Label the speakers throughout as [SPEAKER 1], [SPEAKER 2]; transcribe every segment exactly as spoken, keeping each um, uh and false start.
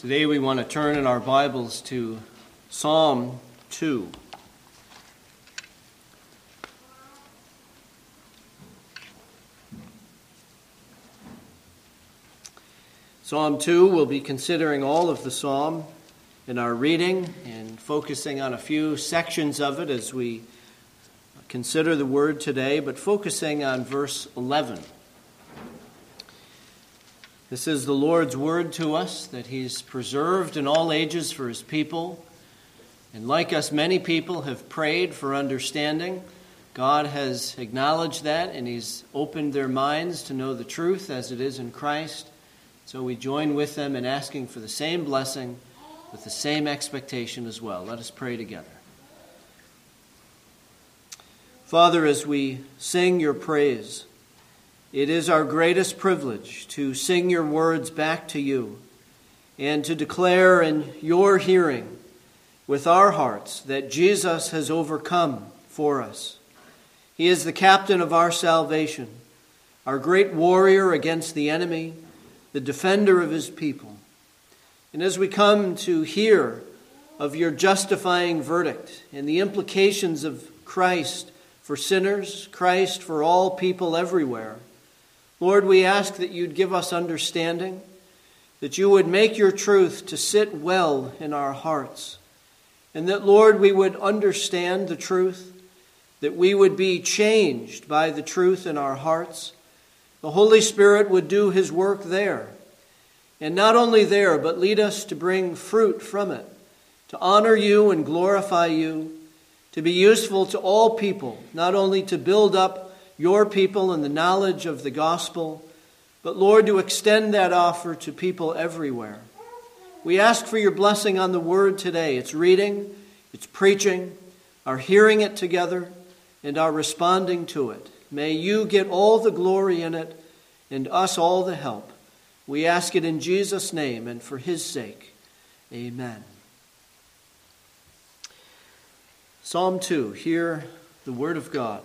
[SPEAKER 1] Today we want to turn in our Bibles to Psalm two. Psalm two, we'll be considering all of the psalm in our reading and focusing on a few sections of it as we consider the word today, but focusing on verse eleven. This is the Lord's word to us, that he's preserved in all ages for his people. And like us, many people have prayed for understanding. God has acknowledged that, and he's opened their minds to know the truth as it is in Christ. So we join with them in asking for the same blessing with the same expectation as well. Let us pray together. Father, as we sing your praise, it is our greatest privilege to sing your words back to you and to declare in your hearing with our hearts that Jesus has overcome for us. He is the captain of our salvation, our great warrior against the enemy, the defender of his people. And as we come to hear of your justifying verdict and the implications of Christ for sinners, Christ for all people everywhere, Lord, we ask that you'd give us understanding, that you would make your truth to sit well in our hearts, and that, Lord, we would understand the truth, that we would be changed by the truth in our hearts. The Holy Spirit would do his work there, and not only there, but lead us to bring fruit from it, to honor you and glorify you, to be useful to all people, not only to build up your people in the knowledge of the gospel, but Lord, to extend that offer to people everywhere. We ask for your blessing on the word today, its reading, its preaching, our hearing it together, and our responding to it. May you get all the glory in it and us all the help. We ask it in Jesus' name and for his sake. Amen. Psalm two, hear the word of God.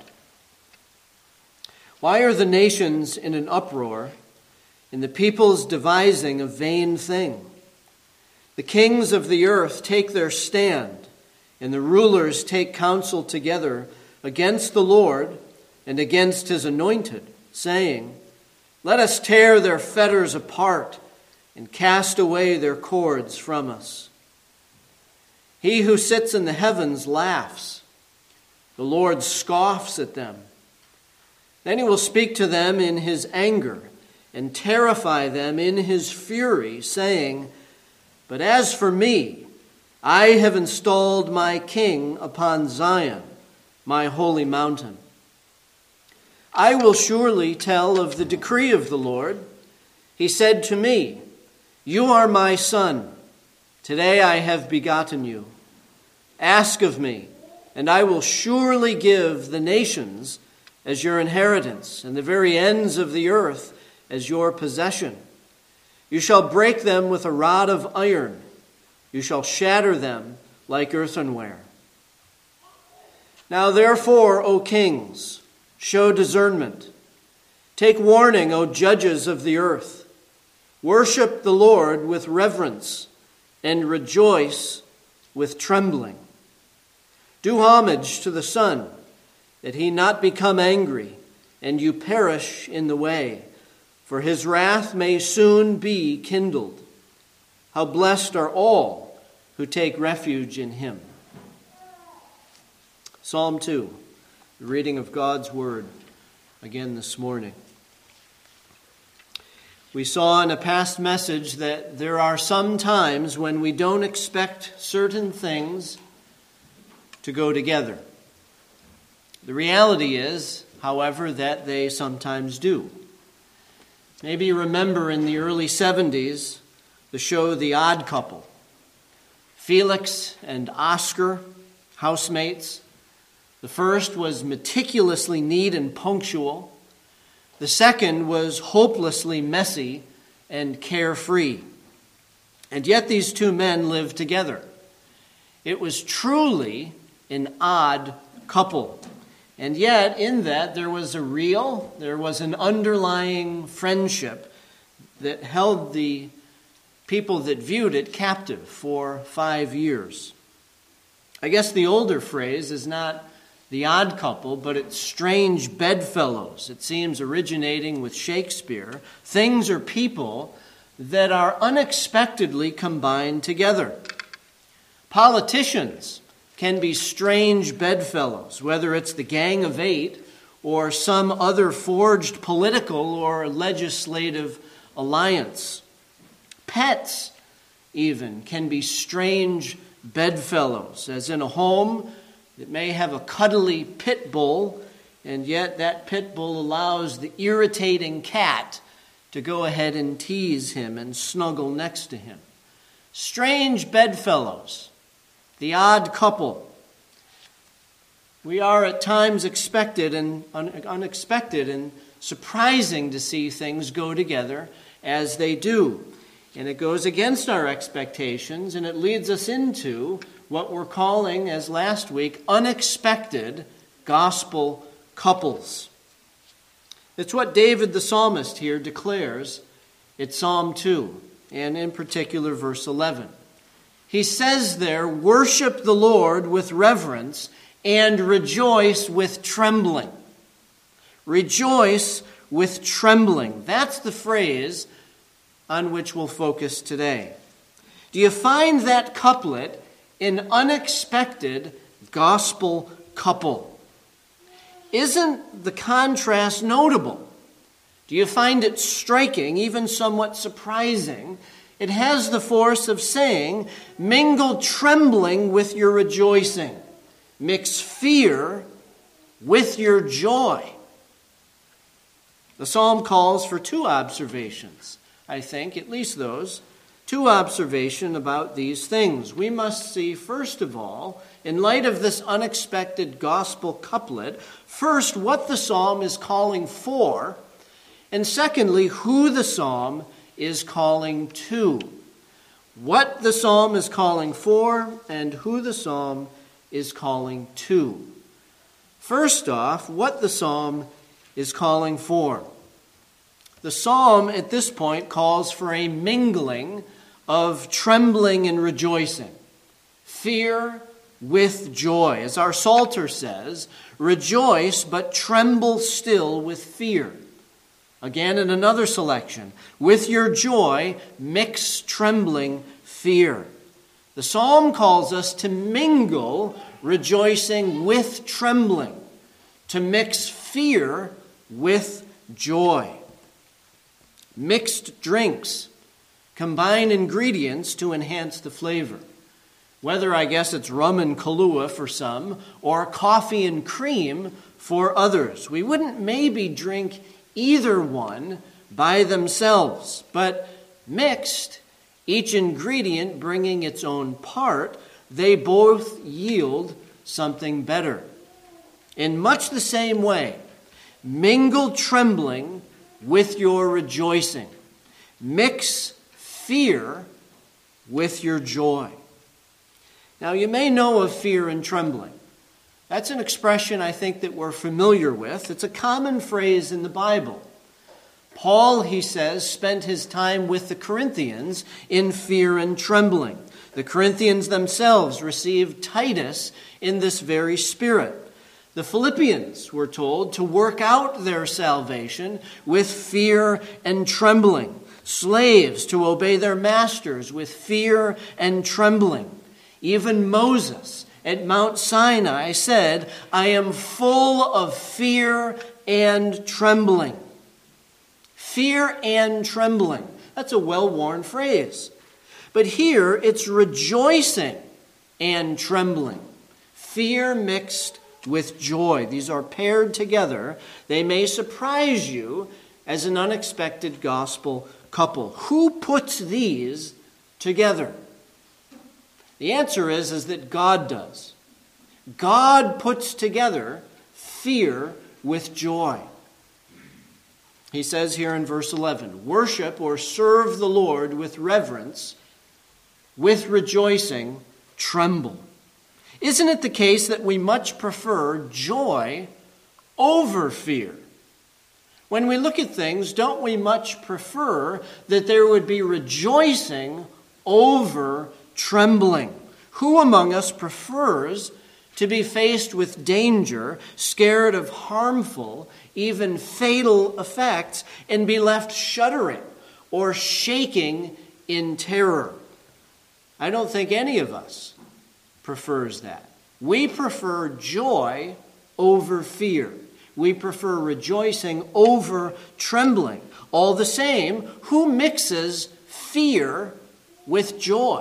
[SPEAKER 1] Why are the nations in an uproar, and the peoples devising a vain thing? The kings of the earth take their stand, and the rulers take counsel together against the Lord and against his anointed, saying, "Let us tear their fetters apart and cast away their cords from us." He who sits in the heavens laughs. The Lord scoffs at them. Then he will speak to them in his anger and terrify them in his fury, saying, "But as for me, I have installed my king upon Zion, my holy mountain. I will surely tell of the decree of the Lord. He said to me, 'You are my son. Today I have begotten you. Ask of me, and I will surely give the nations as your inheritance, and the very ends of the earth as your possession. You shall break them with a rod of iron. You shall shatter them like earthenware.' Now therefore, O kings, show discernment. Take warning, O judges of the earth. Worship the Lord with reverence, and rejoice with trembling. Do homage to the Son, that he not become angry, and you perish in the way, for his wrath may soon be kindled. How blessed are all who take refuge in him." Psalm two, the reading of God's word again this morning. We saw in a past message that there are some times when we don't expect certain things to go together. The reality is, however, that they sometimes do. Maybe you remember in the early seventies the show The Odd Couple. Felix and Oscar, housemates. The first was meticulously neat and punctual. The second was hopelessly messy and carefree. And yet these two men lived together. It was truly an odd couple. And yet, in that, there was a real, there was an underlying friendship that held the people that viewed it captive for five years. I guess the older phrase is not the odd couple, but it's strange bedfellows. It seems originating with Shakespeare. Things or people that are unexpectedly combined together. Politicians can be strange bedfellows, whether it's the Gang of Eight or some other forged political or legislative alliance. Pets, even, can be strange bedfellows, as in a home that may have a cuddly pit bull, and yet that pit bull allows the irritating cat to go ahead and tease him and snuggle next to him. Strange bedfellows, the odd couple. We are at times expected and un- unexpected and surprising to see things go together as they do. And it goes against our expectations, and it leads us into what we're calling, as last week, unexpected gospel couples. It's what David the psalmist here declares at Psalm two, and in particular verse eleven. He says there, "Worship the Lord with reverence and rejoice with trembling." Rejoice with trembling. That's the phrase on which we'll focus today. Do you find that couplet an unexpected gospel couple? Isn't the contrast notable? Do you find it striking, even somewhat surprising? It has the force of saying, mingle trembling with your rejoicing. Mix fear with your joy. The psalm calls for two observations, I think, at least those. Two observations about these things. We must see, first of all, in light of this unexpected gospel couplet, first, what the psalm is calling for, and secondly, who the psalm is calling to. What the psalm is calling for, and who the psalm is calling to. First off, what the psalm is calling for. The psalm at this point calls for a mingling of trembling and rejoicing, fear with joy. As our Psalter says, rejoice but tremble still with fear. Again, in another selection, with your joy mix trembling fear. The psalm calls us to mingle rejoicing with trembling, to mix fear with joy. Mixed drinks combine ingredients to enhance the flavor. Whether, I guess, it's rum and Kahlua for some, or coffee and cream for others. We wouldn't maybe drink either one by themselves, but mixed, each ingredient bringing its own part, they both yield something better. In much the same way, mingle trembling with your rejoicing. Mix fear with your joy. Now, you may know of fear and trembling. That's an expression I think that we're familiar with. It's a common phrase in the Bible. Paul, he says, spent his time with the Corinthians in fear and trembling. The Corinthians themselves received Titus in this very spirit. The Philippians were told to work out their salvation with fear and trembling. Slaves to obey their masters with fear and trembling. Even Moses at Mount Sinai said, "I am full of fear and trembling." Fear and trembling. That's a well-worn phrase. But here it's rejoicing and trembling. Fear mixed with joy. These are paired together. They may surprise you as an unexpected gospel couple. Who puts these together? The answer is, is that God does. God puts together fear with joy. He says here in verse eleven, worship or serve the Lord with reverence, with rejoicing, tremble. Isn't it the case that we much prefer joy over fear? When we look at things, don't we much prefer that there would be rejoicing over trembling? Who among us prefers to be faced with danger, scared of harmful, even fatal effects, and be left shuddering or shaking in terror? I don't think any of us prefers that. We prefer joy over fear. We prefer rejoicing over trembling. All the same, who mixes fear with joy?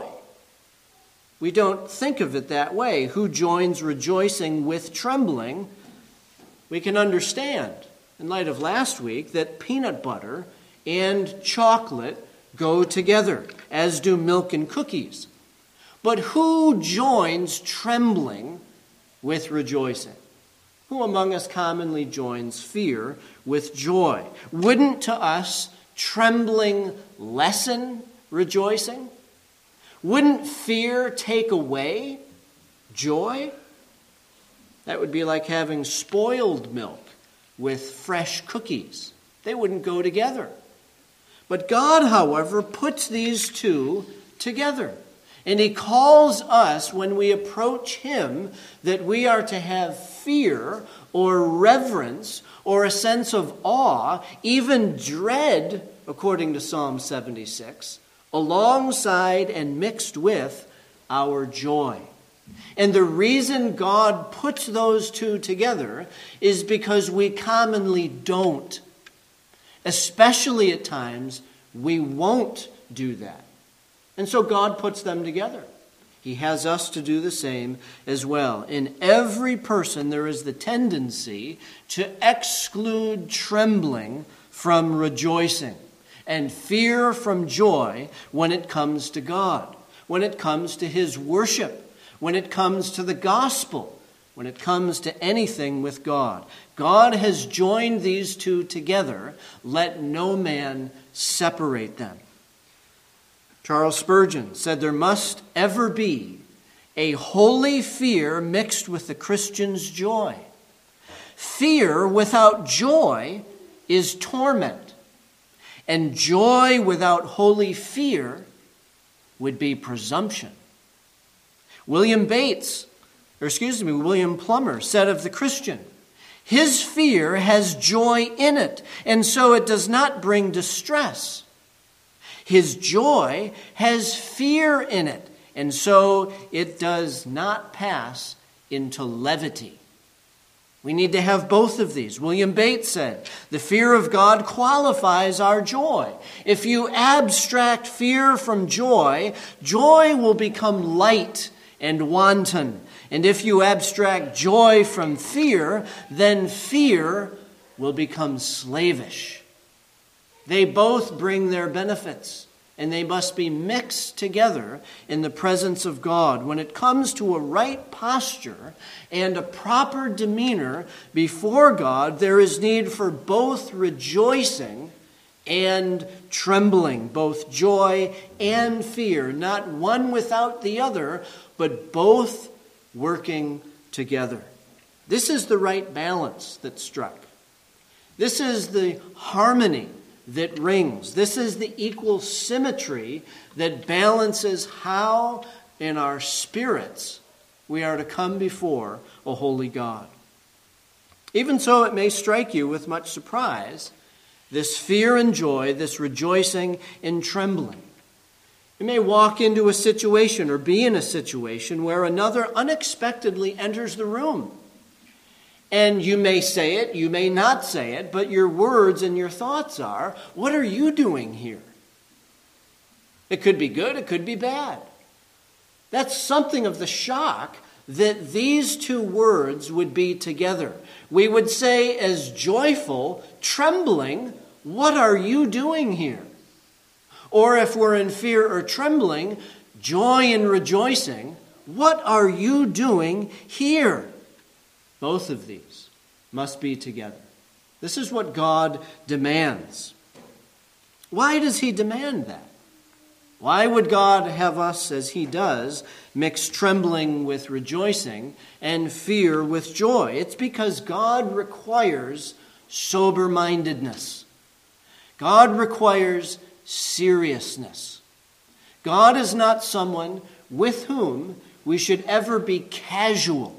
[SPEAKER 1] We don't think of it that way. Who joins rejoicing with trembling? We can understand, in light of last week, that peanut butter and chocolate go together, as do milk and cookies. But who joins trembling with rejoicing? Who among us commonly joins fear with joy? Wouldn't to us trembling lessen rejoicing? Wouldn't fear take away joy? That would be like having spoiled milk with fresh cookies. They wouldn't go together. But God, however, puts these two together. And he calls us, when we approach him, that we are to have fear or reverence or a sense of awe, even dread, according to Psalm seventy-six, alongside and mixed with our joy. And the reason God puts those two together is because we commonly don't. Especially at times, we won't do that. And so God puts them together. He has us to do the same as well. In every person, there is the tendency to exclude trembling from rejoicing and fear from joy when it comes to God, when it comes to his worship, when it comes to the gospel, when it comes to anything with God. God has joined these two together. Let no man separate them. Charles Spurgeon said there must ever be a holy fear mixed with the Christian's joy. Fear without joy is torment, and joy without holy fear would be presumption. William Bates, or excuse me, William Plummer said of the Christian, his fear has joy in it, and so it does not bring distress. His joy has fear in it, and so it does not pass into levity. We need to have both of these. William Bates said, the fear of God qualifies our joy. If you abstract fear from joy, joy will become light and wanton. And if you abstract joy from fear, then fear will become slavish. They both bring their benefits, and they must be mixed together in the presence of God. When it comes to a right posture and a proper demeanor before God, there is need for both rejoicing and trembling, both joy and fear, not one without the other, but both working together. This is the right balance that's struck. This is the harmony that rings. This is the equal symmetry that balances how in our spirits we are to come before a holy God. Even so, it may strike you with much surprise, this fear and joy, this rejoicing and trembling. You may walk into a situation or be in a situation where another unexpectedly enters the room. And you may say it, you may not say it, but your words and your thoughts are, what are you doing here? It could be good, it could be bad. That's something of the shock that these two words would be together. We would say as joyful, trembling, what are you doing here? Or if we're in fear or trembling, joy and rejoicing, what are you doing here? Both of these must be together. This is what God demands. Why does he demand that? Why would God have us, as he does, mix trembling with rejoicing and fear with joy? It's because God requires sober-mindedness. God requires seriousness. God is not someone with whom we should ever be casual.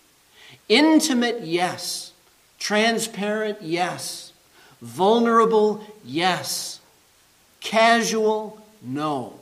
[SPEAKER 1] Intimate, yes. Transparent, yes. Vulnerable, yes. Casual, no.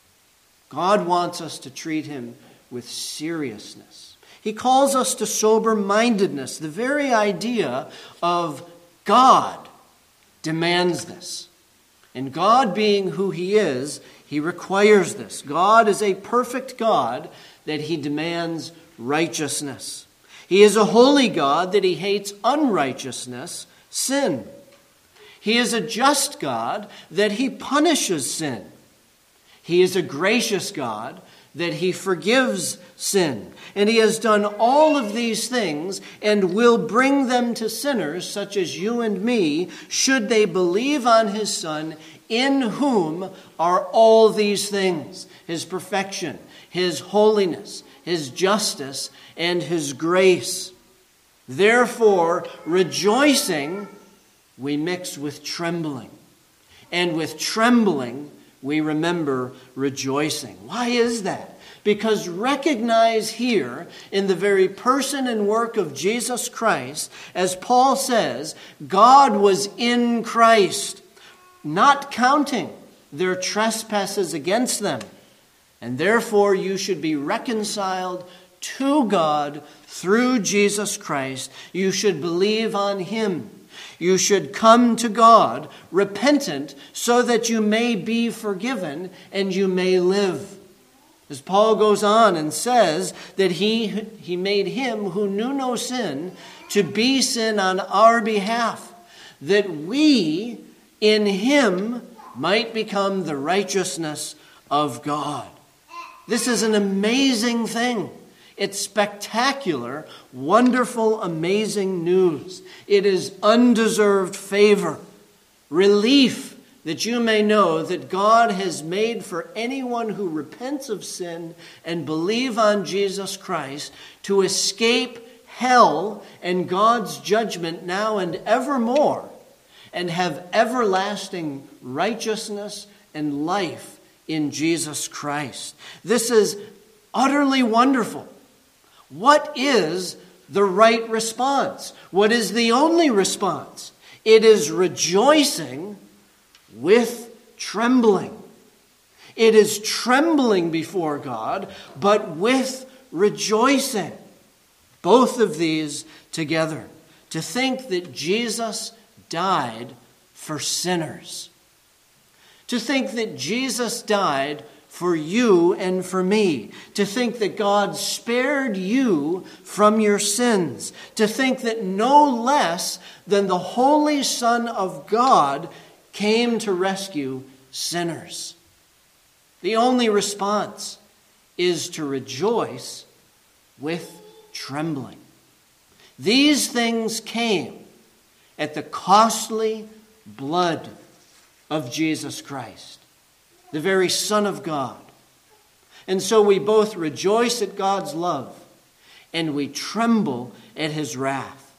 [SPEAKER 1] God wants us to treat him with seriousness. He calls us to sober-mindedness. The very idea of God demands this. And God being who he is, he requires this. God is a perfect God that he demands righteousness. He is a holy God that he hates unrighteousness, sin. He is a just God that he punishes sin. He is a gracious God that he forgives sin. And he has done all of these things and will bring them to sinners such as you and me, should they believe on his Son, in whom are all these things: his perfection, his holiness, his justice, and his grace. Therefore, rejoicing, we mix with trembling. And with trembling, we remember rejoicing. Why is that? Because recognize here in the very person and work of Jesus Christ, as Paul says, God was in Christ, not counting their trespasses against them. And therefore you should be reconciled to God through Jesus Christ. You should believe on him. You should come to God repentant so that you may be forgiven and you may live. As Paul goes on and says that he, he made him who knew no sin to be sin on our behalf, that we in him might become the righteousness of God. This is an amazing thing. It's spectacular, wonderful, amazing news. It is undeserved favor, relief that you may know that God has made for anyone who repents of sin and believe on Jesus Christ to escape hell and God's judgment now and evermore, and have everlasting righteousness and life in Jesus Christ. This is utterly wonderful. What is the right response? What is the only response? It is rejoicing with trembling. It is trembling before God, but with rejoicing. Both of these together. To think that Jesus died for sinners. To think that Jesus died for you and for me. To think that God spared you from your sins. To think that no less than the Holy Son of God came to rescue sinners. The only response is to rejoice with trembling. These things came at the costly blood of Jesus Christ, the very Son of God. And so we both rejoice at God's love and we tremble at his wrath.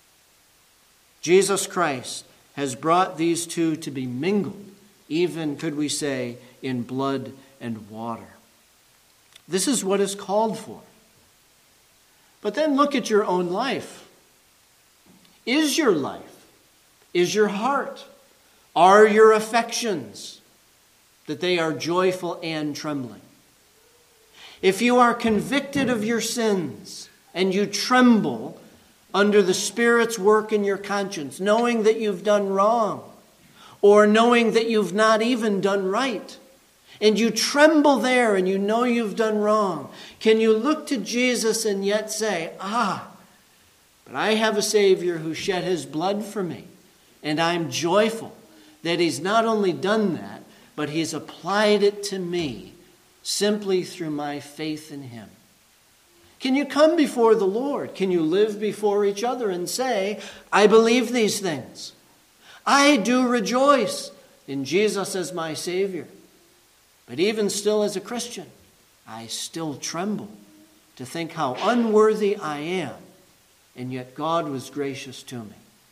[SPEAKER 1] Jesus Christ has brought these two to be mingled, even, could we say, in blood and water. This is what is called for. But then look at your own life. Is your life, is your heart, are your affections, that they are joyful and trembling? If you are convicted of your sins and you tremble under the Spirit's work in your conscience, knowing that you've done wrong, or knowing that you've not even done right, and you tremble there and you know you've done wrong, can you look to Jesus and yet say, ah, but I have a Savior who shed his blood for me, and I'm joyful that he's not only done that, but he's applied it to me simply through my faith in him? Can you come before the Lord? Can you live before each other and say, I believe these things. I do rejoice in Jesus as my Savior. But even still as a Christian, I still tremble to think how unworthy I am, and yet God was gracious to me.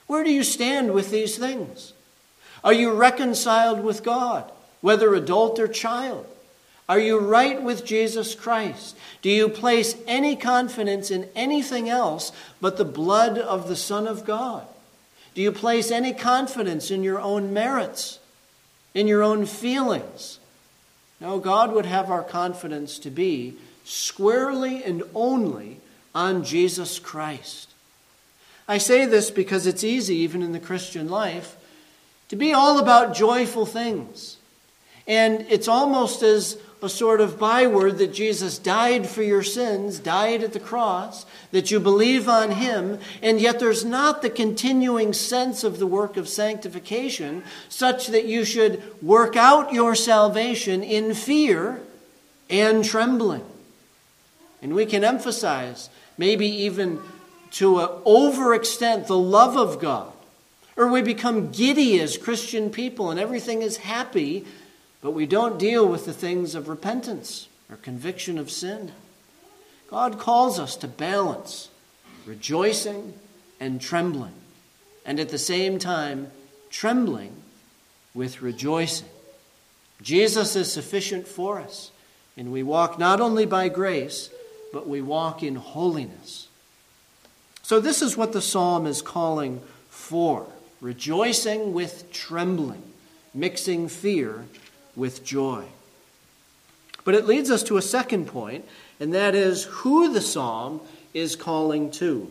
[SPEAKER 1] Where do you stand with these things? Are you reconciled with God, whether adult or child? Are you right with Jesus Christ? Do you place any confidence in anything else but the blood of the Son of God? Do you place any confidence in your own merits, in your own feelings? No, God would have our confidence to be squarely and only on Jesus Christ. I say this because it's easy, even in the Christian life, to be all about joyful things. And it's almost as a sort of byword that Jesus died for your sins, died at the cross, that you believe on him, and yet there's not the continuing sense of the work of sanctification such that you should work out your salvation in fear and trembling. And we can emphasize, maybe even to an overextent, the love of God. Or we become giddy as Christian people and everything is happy, but we don't deal with the things of repentance or conviction of sin. God calls us to balance rejoicing and trembling, and at the same time, trembling with rejoicing. Jesus is sufficient for us, and we walk not only by grace, but we walk in holiness. So this is what the psalm is calling for, rejoicing with trembling, mixing fear with joy. But it leads us to a second point, and that is who the psalm is calling to.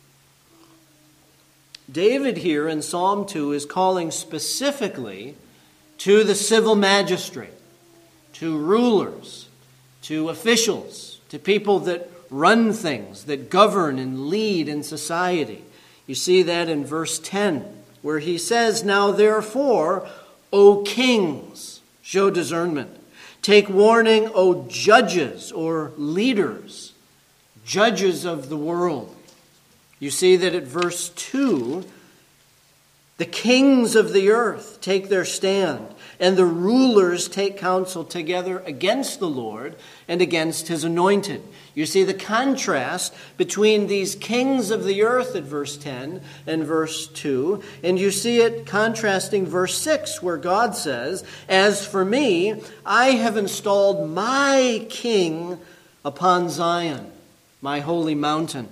[SPEAKER 1] David here in Psalm two is calling specifically to the civil magistrate, to rulers, to officials, to people that run things, that govern and lead in society. You see that in verse ten, where he says, "Now therefore, O kings, show discernment. Take warning, O judges," or leaders, judges of the world. You see that at verse two, the kings of the earth take their stand, and the rulers take counsel together against the Lord and against his anointed. You see the contrast between these kings of the earth at verse ten and verse two, and you see it contrasting verse six, where God says, "As for me, I have installed my king upon Zion, my holy mountain."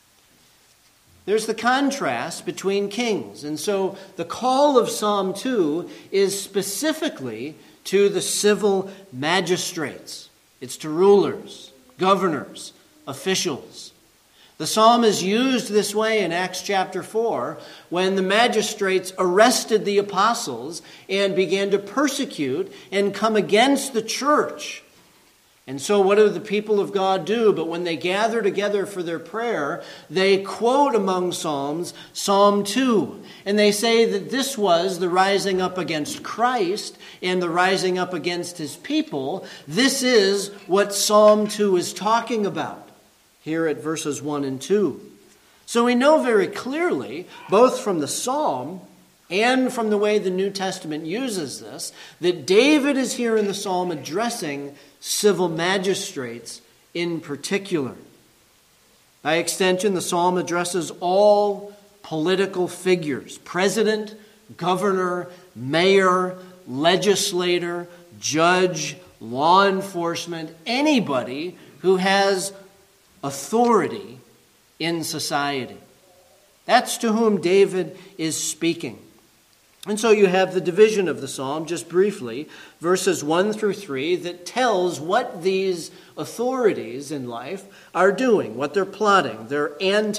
[SPEAKER 1] There's the contrast between kings. And so the call of Psalm two is specifically to the civil magistrates. It's to rulers, governors, officials. The psalm is used this way in Acts chapter four when the magistrates arrested the apostles and began to persecute and come against the church. And so what do the people of God do? But when they gather together for their prayer, they quote among Psalms, Psalm two. And they say that this was the rising up against Christ and the rising up against his people. This is what Psalm two is talking about here at verses one and two. So we know very clearly, both from the psalm and from the way the New Testament uses this, that David is here in the psalm addressing civil magistrates in particular. By extension, the psalm addresses all political figures: president, governor, mayor, legislator, judge, law enforcement, anybody who has authority in society. That's to whom David is speaking. And so you have the division of the psalm, just briefly, verses one through three, that tells what these authorities in life are doing, what they're plotting. They're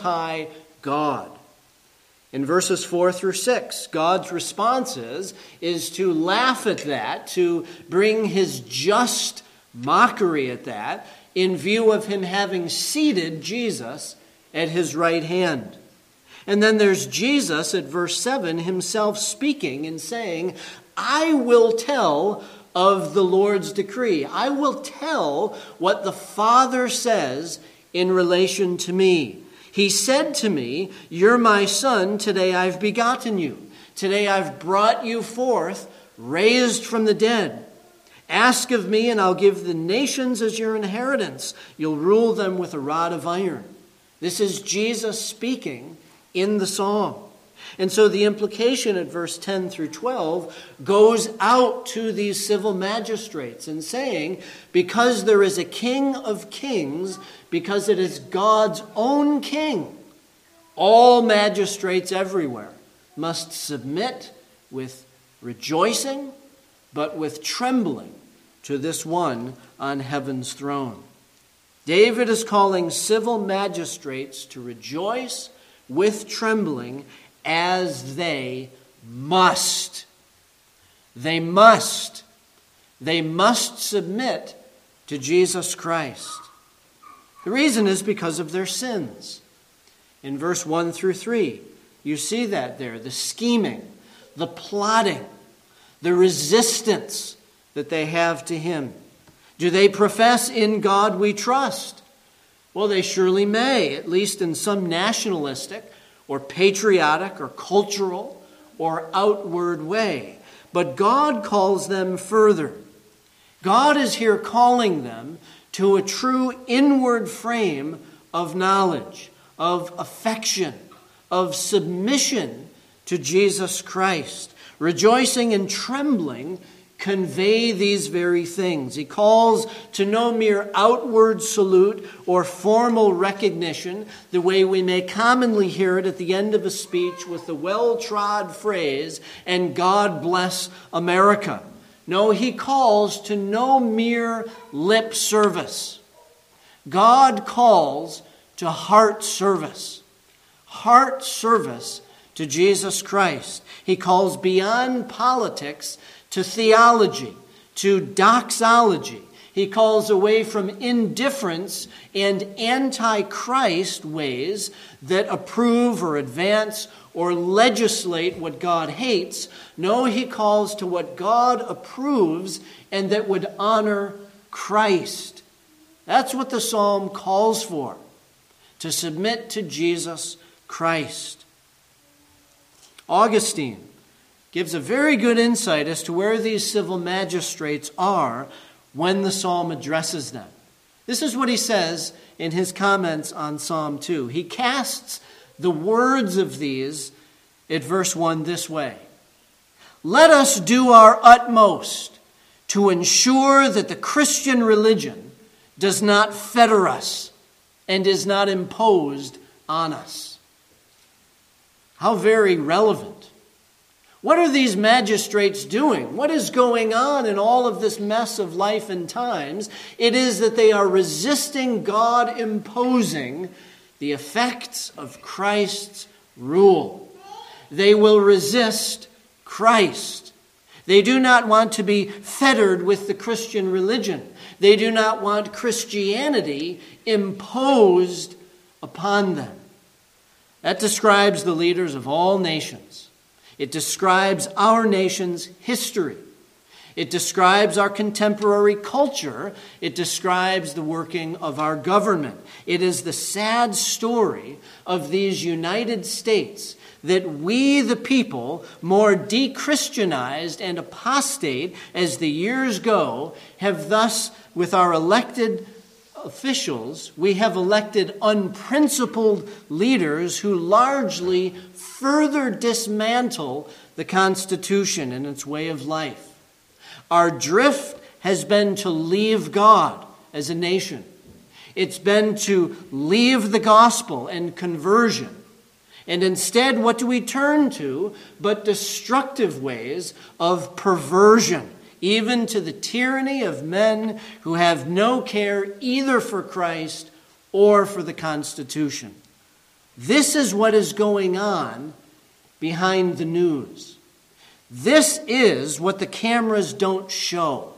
[SPEAKER 1] anti-God. In verses four through six, God's response is, is to laugh at that, to bring his just mockery at that, in view of him having seated Jesus at his right hand. And then there's Jesus at verse seven himself speaking and saying, "I will tell of the Lord's decree. I will tell what the Father says in relation to me. He said to me, 'You're my son, today I've begotten you. Today I've brought you forth, raised from the dead. Ask of me, and I'll give the nations as your inheritance. You'll rule them with a rod of iron.'" This is Jesus speaking in the psalm. And so the implication at verse ten through twelve goes out to these civil magistrates and saying, because there is a King of kings, because it is God's own king, all magistrates everywhere must submit with rejoicing, but with trembling to this one on heaven's throne. David is calling civil magistrates to rejoice with trembling as they must. They must. They must submit to Jesus Christ. The reason is because of their sins. In verse one through three, you see that there, the scheming, the plotting, the resistance that they have to him. Do they profess in God we trust? Well, they surely may, at least in some nationalistic or patriotic or cultural or outward way. But God calls them further. God is here calling them to a true inward frame of knowledge, of affection, of submission to Jesus Christ. Rejoicing and trembling convey these very things. He calls to no mere outward salute or formal recognition, the way we may commonly hear it at the end of a speech with the well-trod phrase, "And God bless America." No, he calls to no mere lip service. God calls to heart service. Heart service to Jesus Christ. He calls beyond politics to theology, to doxology. He calls away from indifference and anti-Christ ways that approve or advance or legislate what God hates. No, he calls to what God approves and that would honor Christ. That's what the psalm calls for, to submit to Jesus Christ. Augustine gives a very good insight as to where these civil magistrates are when the psalm addresses them. This is what he says in his comments on Psalm two. He casts the words of these at verse one this way: "Let us do our utmost to ensure that the Christian religion does not fetter us and is not imposed on us." How very relevant. What are these magistrates doing? What is going on in all of this mess of life and times? It is that they are resisting God imposing the effects of Christ's rule. They will resist Christ. They do not want to be fettered with the Christian religion. They do not want Christianity imposed upon them. That describes the leaders of all nations. It describes our nation's history. It describes our contemporary culture. It describes the working of our government. It is the sad story of these United States that we, the people, more de-Christianized and apostate as the years go, have thus, with our elected officials, we have elected unprincipled leaders who largely further dismantle the Constitution and its way of life. Our drift has been to leave God as a nation. It's been to leave the gospel and conversion. And instead, what do we turn to but destructive ways of perversion, even to the tyranny of men who have no care either for Christ or for the Constitution. This is what is going on behind the news. This is what the cameras don't show.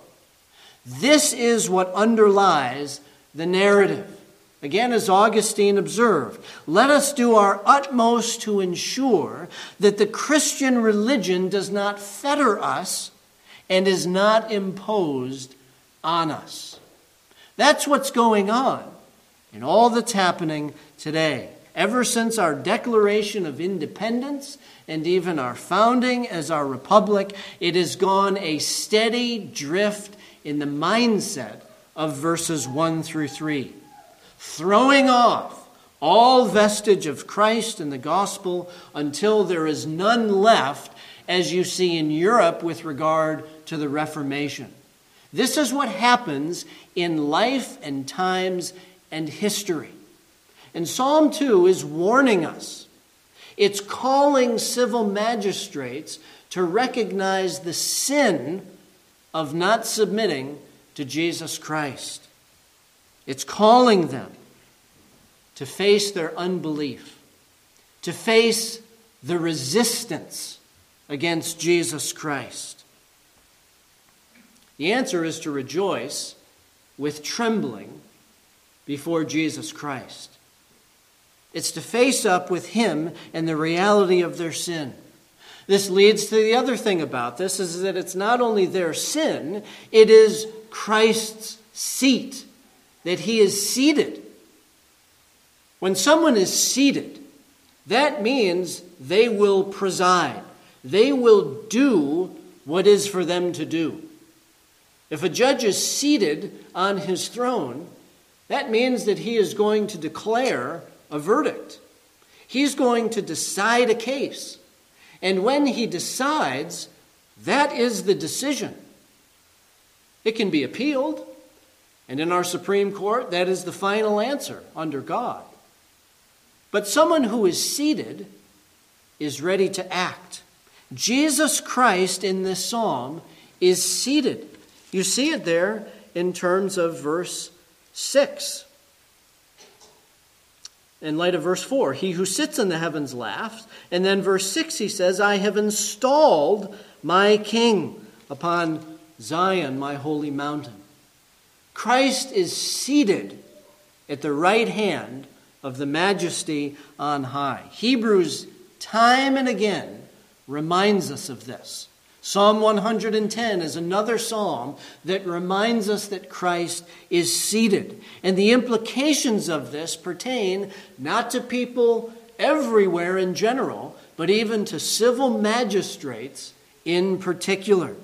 [SPEAKER 1] This is what underlies the narrative. Again, as Augustine observed, let us do our utmost to ensure that the Christian religion does not fetter us and is not imposed on us. That's what's going on in all that's happening today. Ever since our Declaration of Independence and even our founding as our republic, it has gone a steady drift in the mindset of verses one through three, throwing off all vestige of Christ and the gospel until there is none left, as you see in Europe with regard to the Reformation. This is what happens in life and times and history. And Psalm two is warning us. It's calling civil magistrates to recognize the sin of not submitting to Jesus Christ. It's calling them to face their unbelief, to face the resistance against Jesus Christ. The answer is to rejoice with trembling before Jesus Christ. It's to face up with him and the reality of their sin. This leads to the other thing about this, is that it's not only their sin, it is Christ's seat, that he is seated. When someone is seated, that means they will preside. They will do what is for them to do. If a judge is seated on his throne, that means that he is going to declare a verdict. He's going to decide a case. And when he decides, that is the decision. It can be appealed, and in our Supreme Court, that is the final answer under God. But someone who is seated is ready to act. Jesus Christ in this psalm is seated. You see it there in terms of verse six. In light of verse four, he who sits in the heavens laughs. And then verse six, he says, I have installed my king upon Zion, my holy mountain. Christ is seated at the right hand of the majesty on high. Hebrews time and again reminds us of this. Psalm one hundred ten is another psalm that reminds us that Christ is seated. And the implications of this pertain not to people everywhere in general, but even to civil magistrates in particular.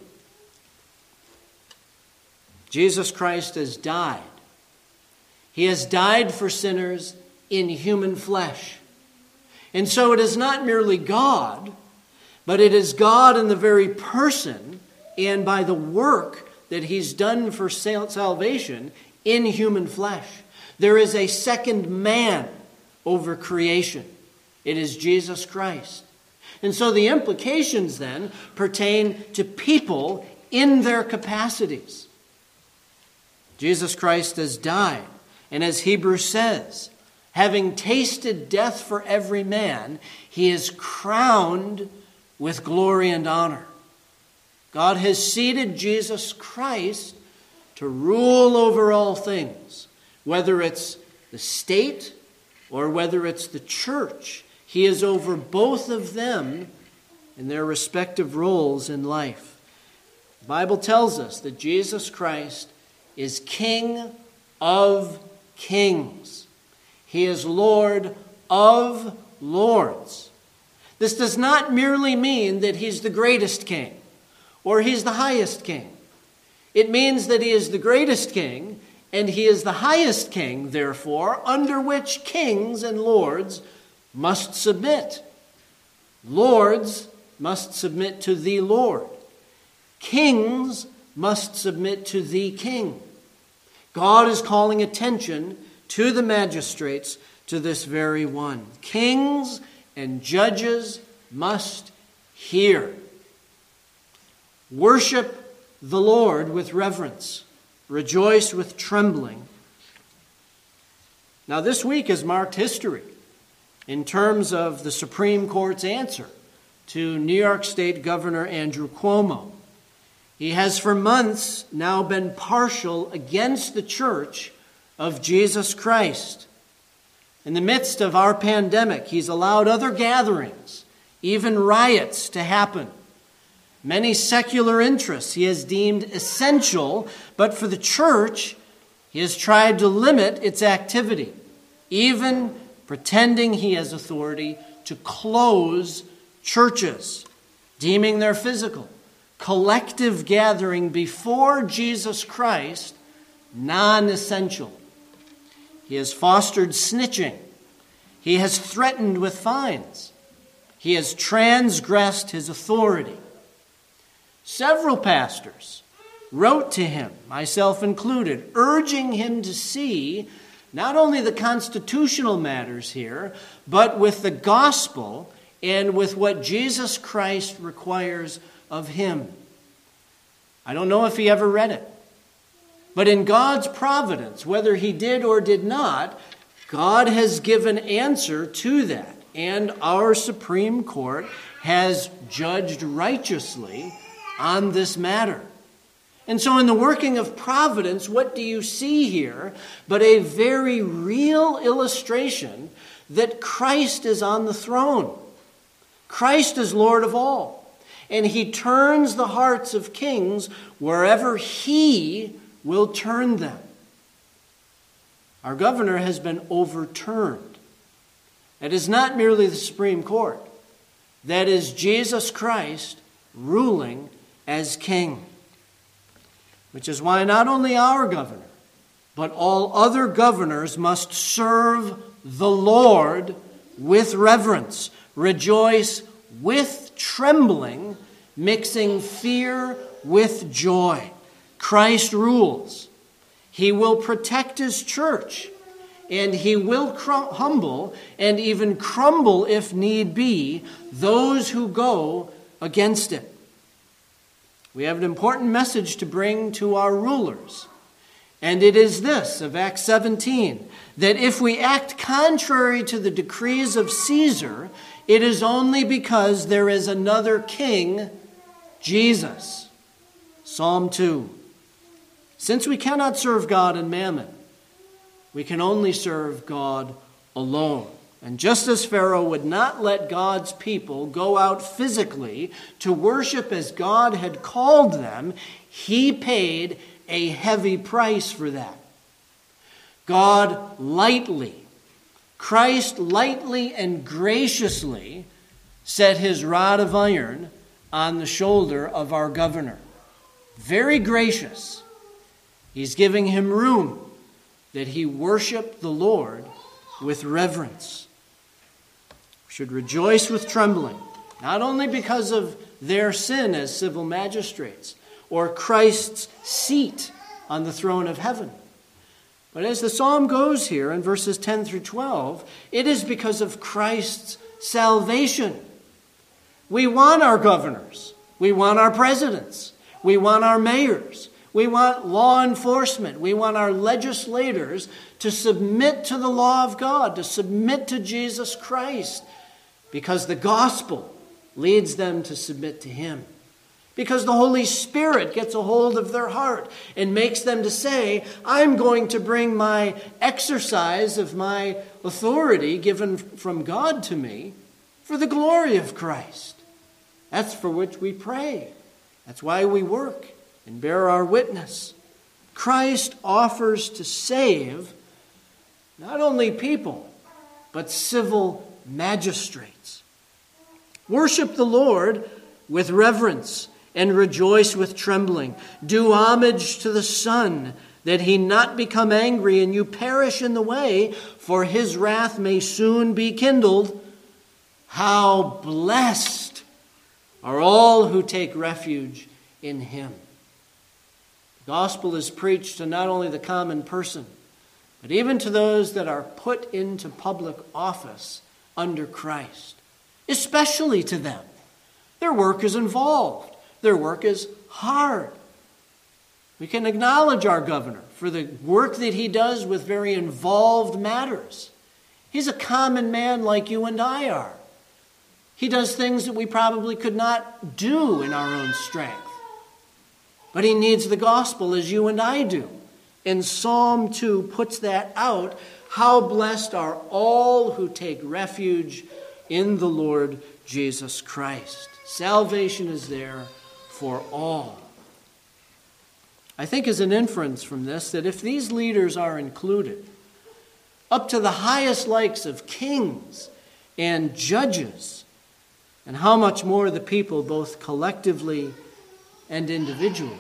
[SPEAKER 1] Jesus Christ has died. He has died for sinners in human flesh. And so it is not merely God, but it is God in the very person and by the work that he's done for salvation in human flesh. There is a second man over creation. It is Jesus Christ. And so the implications then pertain to people in their capacities. Jesus Christ has died. And as Hebrews says, having tasted death for every man, he is crowned with glory and honor. God has seated Jesus Christ to rule over all things, whether it's the state or whether it's the church. He is over both of them in their respective roles in life. The Bible tells us that Jesus Christ is King of kings. He is Lord of lords. This does not merely mean that he's the greatest king or he's the highest king. It means that he is the greatest king and he is the highest king, therefore, under which kings and lords must submit. Lords must submit to the Lord. Kings must submit to the king. God is calling attention to the magistrates to this very one. Kings and judges must hear. Worship the Lord with reverence. Rejoice with trembling. Now, this week has marked history in terms of the Supreme Court's answer to New York State Governor Andrew Cuomo. He has for months now been partial against the Church of Jesus Christ. In the midst of our pandemic, he's allowed other gatherings, even riots, to happen. Many secular interests he has deemed essential, but for the church, he has tried to limit its activity, even pretending he has authority to close churches, deeming their physical, collective gathering before Jesus Christ non-essential. He has fostered snitching He has threatened with fines. He has transgressed his authority. Several pastors wrote to him, myself included, urging him to see not only the constitutional matters here, but with the gospel and with what Jesus Christ requires of him. I don't know if he ever read it, but in God's providence, whether he did or did not, God has given answer to that, and our Supreme Court has judged righteously on this matter. And so in the working of providence, what do you see here but a very real illustration that Christ is on the throne. Christ is Lord of all. And he turns the hearts of kings wherever he will turn them. Our governor has been overturned. It is not merely the Supreme Court. That is Jesus Christ ruling as king. Which is why not only our governor, but all other governors must serve the Lord with reverence, rejoice with trembling, mixing fear with joy. Christ rules. He will protect his church, and he will crum- humble and even crumble, if need be, those who go against it. We have an important message to bring to our rulers. And it is this of Acts seventeen, that if we act contrary to the decrees of Caesar, it is only because there is another king, Jesus. Psalm two. Since we cannot serve God and mammon, we can only serve God alone. And just as Pharaoh would not let God's people go out physically to worship as God had called them, he paid a heavy price for that. God lightly, Christ lightly and graciously set his rod of iron on the shoulder of our governor. Very gracious. He's giving him room that he worship the Lord with reverence. Should rejoice with trembling, not only because of their sin as civil magistrates or Christ's seat on the throne of heaven, but as the psalm goes here in verses ten through twelve, it is because of Christ's salvation. We want our governors. We want our presidents. We want our mayors. We want law enforcement. We want our legislators to submit to the law of God, to submit to Jesus Christ, because the gospel leads them to submit to him. Because the Holy Spirit gets a hold of their heart and makes them to say, I'm going to bring my exercise of my authority given from God to me for the glory of Christ. That's for which we pray. That's why we work and bear our witness. Christ offers to save not only people, but civil magistrates. Worship the Lord with reverence and rejoice with trembling. Do homage to the Son, that he not become angry and you perish in the way, for his wrath may soon be kindled. How blessed are all who take refuge in him. The gospel is preached to not only the common person, but even to those that are put into public office under Christ, especially to them. Their work is involved. Their work is hard. We can acknowledge our governor for the work that he does with very involved matters. He's a common man like you and I are. He does things that we probably could not do in our own strength. But he needs the gospel as you and I do. And Psalm two puts that out. How blessed are all who take refuge in the Lord Jesus Christ. Salvation is there for all. I think as an inference from this, that if these leaders are included, up to the highest likes of kings and judges, and how much more the people, both collectively and individually.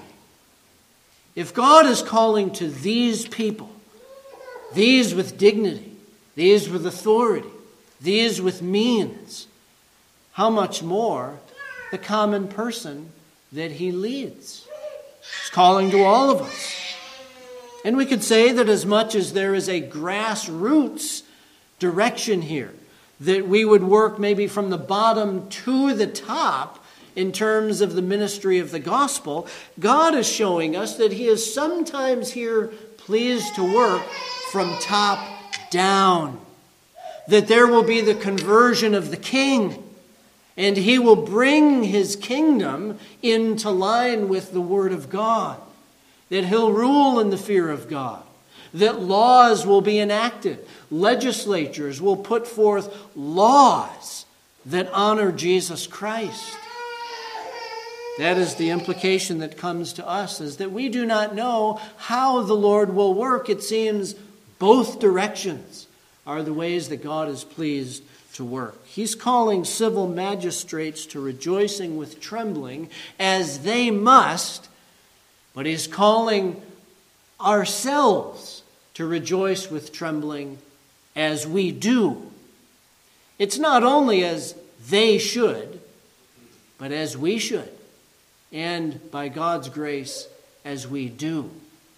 [SPEAKER 1] If God is calling to these people, these with dignity, these with authority, these with means, how much more the common person that he leads? He's calling to all of us. And we could say that as much as there is a grassroots direction here, that we would work maybe from the bottom to the top in terms of the ministry of the gospel, God is showing us that he is sometimes here pleased to work from top down. That there will be the conversion of the king, and he will bring his kingdom into line with the word of God. That he'll rule in the fear of God. That laws will be enacted. Legislatures will put forth laws that honor Jesus Christ. That is the implication that comes to us, is that we do not know how the Lord will work. It seems both directions are the ways that God is pleased to work. He's calling civil magistrates to rejoicing with trembling, as they must, but he's calling ourselves to rejoice with trembling as we do. It's not only as they should, but as we should. And by God's grace, as we do.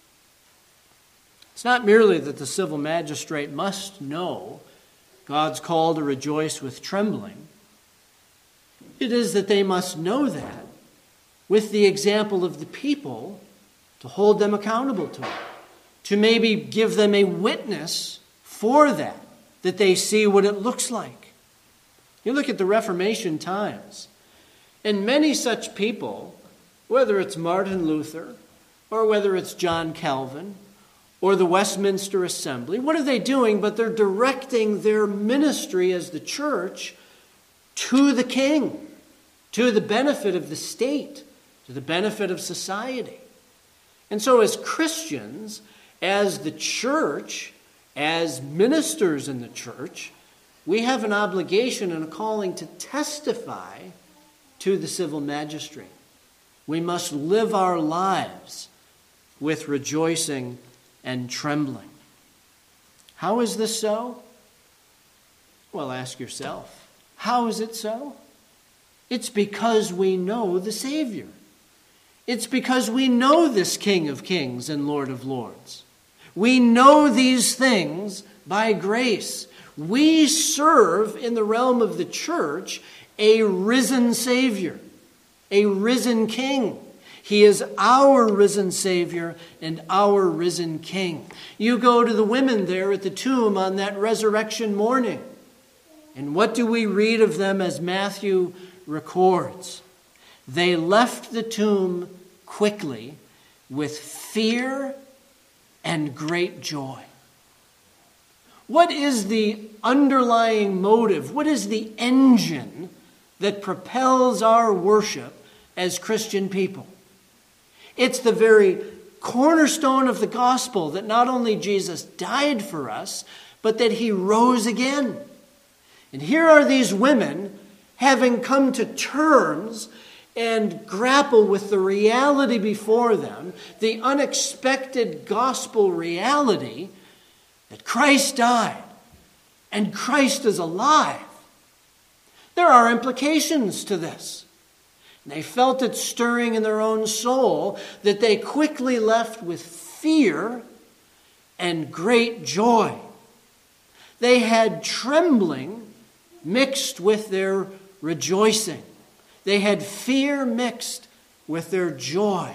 [SPEAKER 1] It's not merely that the civil magistrate must know God's call to rejoice with trembling. It is that they must know that with the example of the people to hold them accountable to it. To maybe give them a witness for that, that they see what it looks like. You look at the Reformation times, and many such people, whether it's Martin Luther, or whether it's John Calvin, or the Westminster Assembly, what are they doing? But they're directing their ministry as the church to the king, to the benefit of the state, to the benefit of society. And so as Christians, as the church, as ministers in the church, we have an obligation and a calling to testify to the civil magistrate. We must live our lives with rejoicing and trembling. How is this so? Well, ask yourself, how is it so? It's because we know the Savior. It's because we know this King of Kings and Lord of Lords. We know these things by grace. We serve in the realm of the church a risen Savior, a risen King. He is our risen Savior and our risen King. You go to the women there at the tomb on that resurrection morning. And what do we read of them as Matthew records? They left the tomb quickly with fear and great joy. What is the underlying motive? What is the engine that propels our worship as Christian people? It's the very cornerstone of the gospel that not only Jesus died for us, but that he rose again. And here are these women having come to terms and grapple with the reality before them, the unexpected gospel reality that Christ died and Christ is alive. There are implications to this. And they felt it stirring in their own soul that they quickly left with fear and great joy. They had trembling mixed with their rejoicing. They had fear mixed with their joy.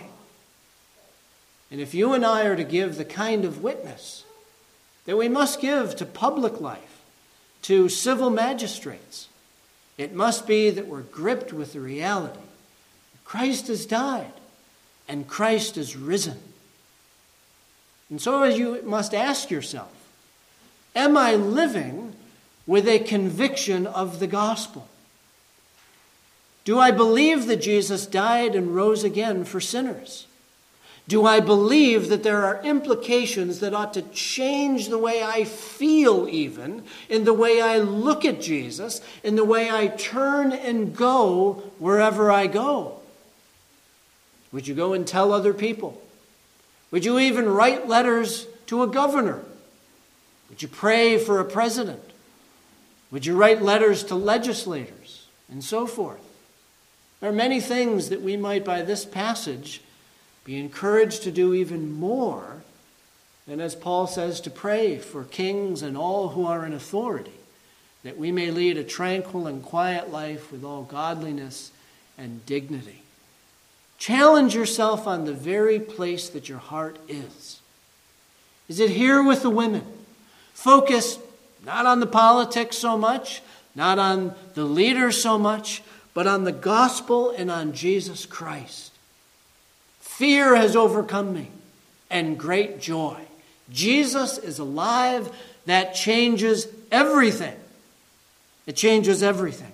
[SPEAKER 1] And if you and I are to give the kind of witness that we must give to public life, to civil magistrates, it must be that we're gripped with the reality that Christ has died and Christ is risen. And so as you must ask yourself, am I living with a conviction of the gospel? Do I believe that Jesus died and rose again for sinners? Do I believe that there are implications that ought to change the way I feel even, in the way I look at Jesus, in the way I turn and go wherever I go? Would you go and tell other people? Would you even write letters to a governor? Would you pray for a president? Would you write letters to legislators and so forth? There are many things that we might, by this passage, be encouraged to do even more than, as Paul says, to pray for kings and all who are in authority, that we may lead a tranquil and quiet life with all godliness and dignity. Challenge yourself on the very place that your heart is. Is it here with the women? Focus not on the politics so much, not on the leaders so much, but on the gospel and on Jesus Christ. Fear has overcome me, and great joy. Jesus is alive. That changes everything. It changes everything.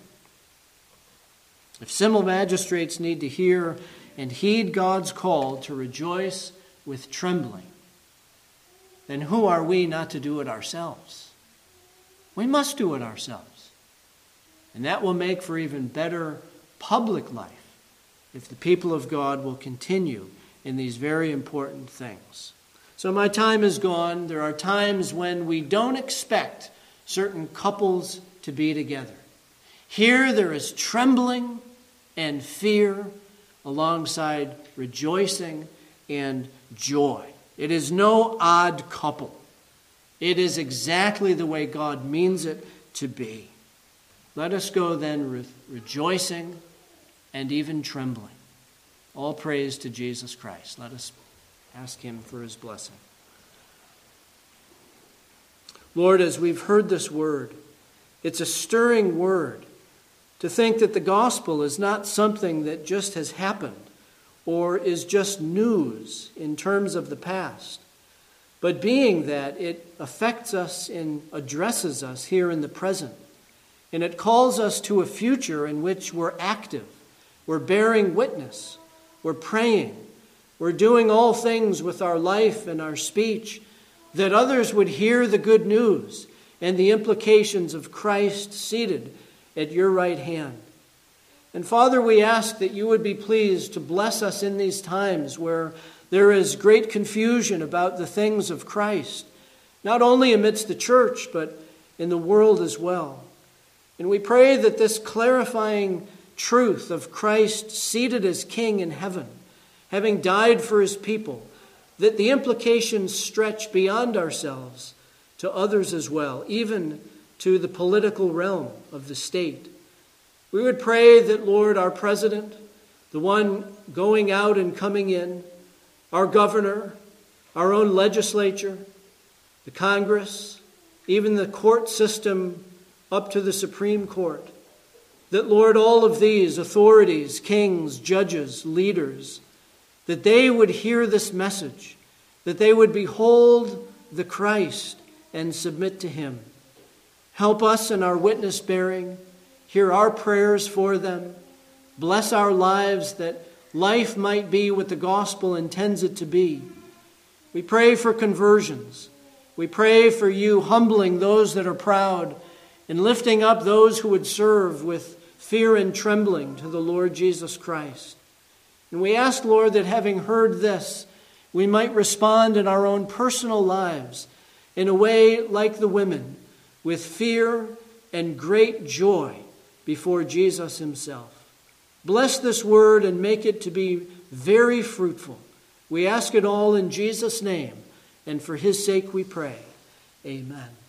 [SPEAKER 1] If civil magistrates need to hear and heed God's call to rejoice with trembling, then who are we not to do it ourselves? We must do it ourselves. And that will make for even better public life if the people of God will continue in these very important things. So my time is gone. There are times when we don't expect certain couples to be together. Here there is trembling and fear alongside rejoicing and joy. It is no odd couple. It is exactly the way God means it to be. Let us go then re- rejoicing and even trembling. All praise to Jesus Christ. Let us ask him for his blessing. Lord, as we've heard this word, it's a stirring word to think that the gospel is not something that just has happened or is just news in terms of the past, but being that it affects us and addresses us here in the present, and it calls us to a future in which we're active, we're bearing witness, we're praying, we're doing all things with our life and our speech, that others would hear the good news and the implications of Christ seated at your right hand. And Father, we ask that you would be pleased to bless us in these times where there is great confusion about the things of Christ, not only amidst the church, but in the world as well. And we pray that this clarifying truth of Christ seated as King in heaven, having died for his people, that the implications stretch beyond ourselves to others as well, even to the political realm of the state. We would pray that, Lord, our president, the one going out and coming in, our governor, our own legislature, the Congress, even the court system up to the Supreme Court, that, Lord, all of these authorities, kings, judges, leaders, that they would hear this message, that they would behold the Christ and submit to him. Help us in our witness bearing. Hear our prayers for them. Bless our lives that life might be what the gospel intends it to be. We pray for conversions. We pray for you humbling those that are proud and lifting up those who would serve with fear and trembling to the Lord Jesus Christ. And we ask, Lord, that having heard this, we might respond in our own personal lives in a way like the women, with fear and great joy before Jesus himself. Bless this word and make it to be very fruitful. We ask it all in Jesus' name, and for his sake we pray. Amen.